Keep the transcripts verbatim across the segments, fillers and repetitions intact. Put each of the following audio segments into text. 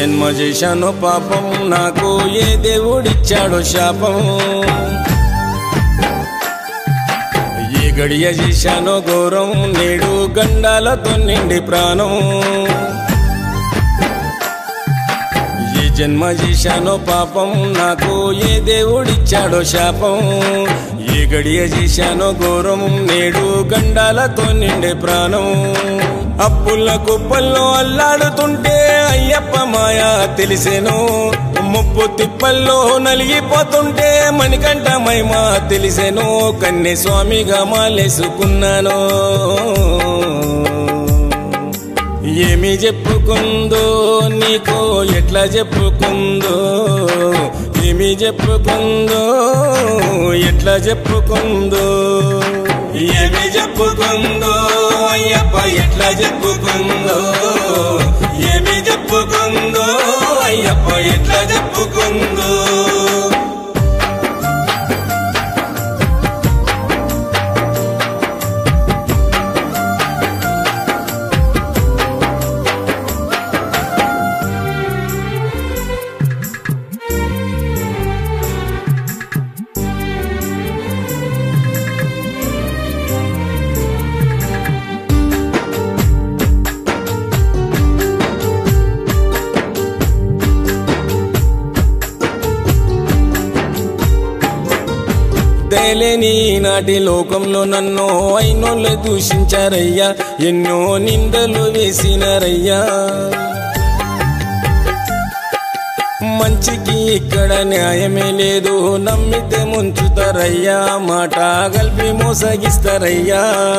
జన్మ చేశాను పాపం నాకు ఏ దేవుడిచ్చాడో శాపం ఏ గడియ చేశానో ఘోరం నేడు గండాలతో నిండి ప్రాణం ఏ జన్మ చేశానో పాపం నాకు ఏ దేవుడిచ్చాడో శాపం ఏ గడియ చేశానో ఘోరం నేడు గండాలతో నిండే ప్రాణం అప్పుల కుప్పల్లో అల్లాడుతుంటే అయ్యప్ప మాయా తెలిసేను ముప్పు తిప్పల్లో నలిగిపోతుంటే మణికంఠ మహిమ తెలిసేను కన్య స్వామిగా మాలేసుకున్నాను ఏమి చెప్పుకుందో నీకో ఎట్లా చెప్పుకుందో ఏమి చెప్పుకుందో ఎట్లా చెప్పుకుందో ఏమి చెప్పుకుందో అయ్యప్ప ఎట్లా చెప్పుకుందో ఏమి చెప్పుకుందో అయ్యప్ప ఎట్లా చెప్పుకుందో దయలేని నాటి లోకంలో నన్ను అయినోళ్ళు దూషించారయ్యా ఎన్నో నిందలు వేసినారయ్యా మంచికి ఇక్కడ న్యాయమే లేదు నమ్మితే ముంచుతారయ్యా మాట కలిపి మోసగిస్తారయ్యా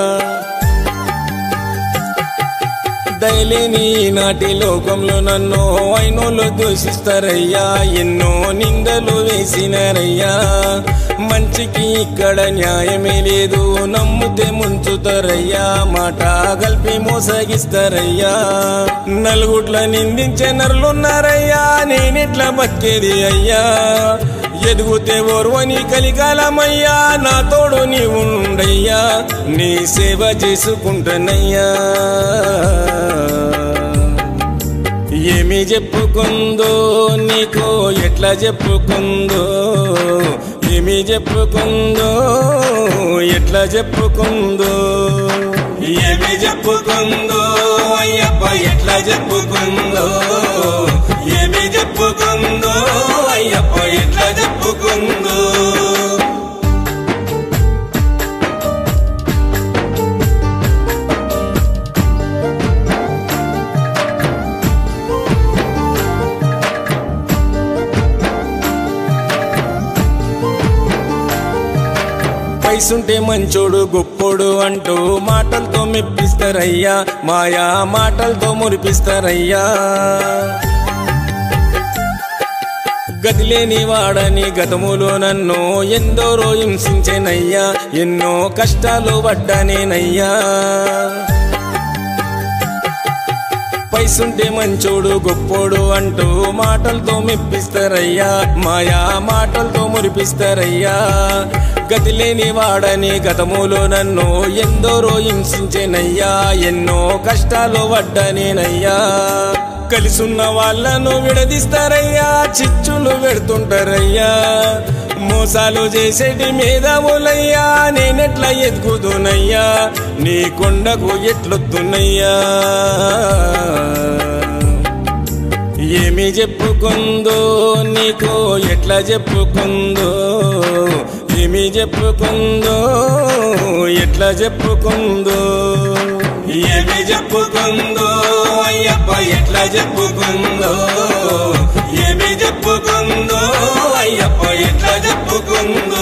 దయలేని నాటి లోకంలో నన్ను అయినోళ్ళు దూషిస్తారయ్యా ఎన్నో నిందలు వేసినారయ్యా మంచికి ఇక్కడ న్యాయమే లేదు నమ్మితే ముంచుతారయ్యా మాట కలిపి మోసగిస్తారయ్యా నలుగుట్ల నిందించే నరులున్నారయ్యా నేనెట్లా బతికేది అయ్యా ఎదుగుతే ఓర్వని కలికాలమయ్యా నా తోడు నీ ఉండయ్యా నీ సేవ చేసుకుంటానయ్యా ఏమి చెప్పుకుందో నీకో ఎట్లా చెప్పుకుందో ఏమి చెప్పుకుందో ఎట్లా చెప్పుకుందో ఏమి చెప్పుకుందో అయ్యప్ప ఎట్లా చెప్పుకుందో ఏమి చెప్పుకుందో అయ్యప్ప ఎట్లా చెప్పుకుందో పైసుంటే మంచోడు గొప్పోడు అంటూ మాటలతో మెప్పిస్తారయ్యా మాయా మాటలతో మురిపిస్తారయ్యా గదిలేని వాడని గతములో నన్ను ఎందరో హింసించేనయ్యా ఎన్నో కష్టాలు పడ్డానేనయ్యా పైసుంటే మంచోడు గొప్పోడు అంటూ మాటలతో మెప్పిస్తారయ్యా మాయా మాటలతో మురిపిస్తారయ్యా గతిలేని వాడని గతములో నన్ను ఎందరో హింసించేనయ్యా ఎన్నో కష్టాలు పడ్డానేనయ్యా కలిసున్న వాళ్ళను విడదీస్తారయ్యా చిచ్చులు పెడుతుంటారయ్యా మోసాలు చేసేటి మేధావులయ్యా నేనెట్లా ఎదుగుదునయ్యా నీ కొండకు ఎట్లొత్తునయ్యా ఏమి చెప్పుకుందో నీకో ఎట్లా చెప్పుకుందో ఏమి చెప్పుకుందో ఎట్లా చెప్పుకుందో ఏమి చెప్పుకుందో అయ్యప్ప ఎట్లా చెప్పుకుందో ఏమి చెప్పుకుందో అయ్యప్ప ఎట్లా చెప్పుకుందో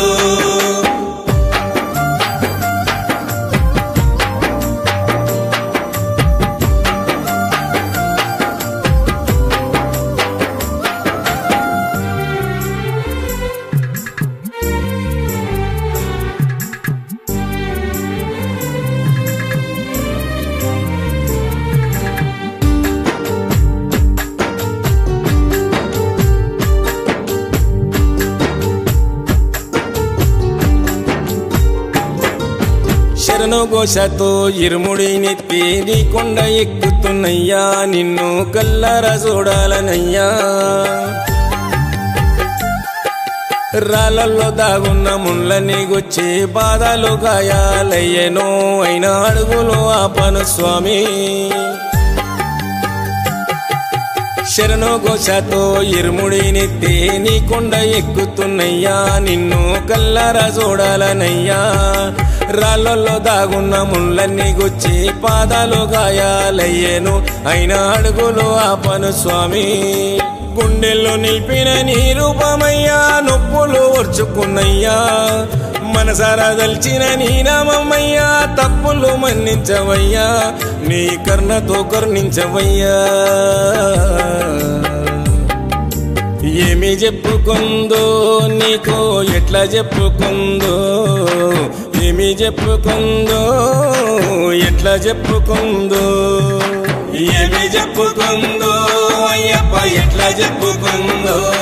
శరణు ఘోషతో ఇరుముడి నెత్తి నీ కొండ ఎక్కుతున్నయ్యా నిన్ను కల్లారా చూడాలనయ్యా రాళ్ళల్లో దాగున్న ముళ్ళని గుచ్చి బాధలు గాయాలయ్యేనో అయినా అడుగులు ఆపను స్వామి శరణు ఘోషతో ఇరుముడి నెత్తి నీ కొండ ఎక్కుతున్నయ్యా నిన్ను కల్లారా చూడాలనయ్యా రాళ్ళల్లో దాగున్న ముళ్ళని గుచ్చి పాదాలు గాయాలయ్యేను అయినా అడుగులు ఆపను స్వామి గుండెల్లో నిలిపిన నీ రూపమయ్యా నొప్పులు ఓర్చుకున్నయ్యా మనసారా దల్చిన నీ నామమయ్యా తప్పులు మన్నించవయ్యా నీ కర్ణతో కరుణించవయ్యా ఏమి చెప్పుకుందో నీకో ఎట్లా చెప్పుకుందో ఏమి చెప్పుకుందో ఎట్లా చెప్పుకుందో ఏమి చెప్పుకుందో అయ్యప్ప ఎట్లా చెప్పుకుందో